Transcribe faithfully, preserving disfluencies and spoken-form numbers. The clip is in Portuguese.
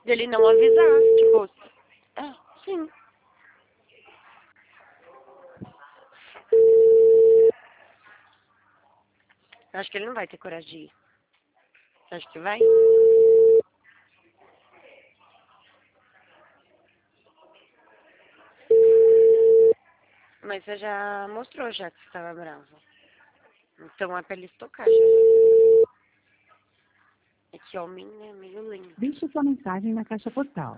Dele não avisar, tipo, é, sim. Eu acho que ele não vai ter coragem de ir. Você acha que vai? Mas você já mostrou já que você tava bravo. Então é pra ele tocar já. É que homem é meio lindo. Deixe sua mensagem na caixa postal.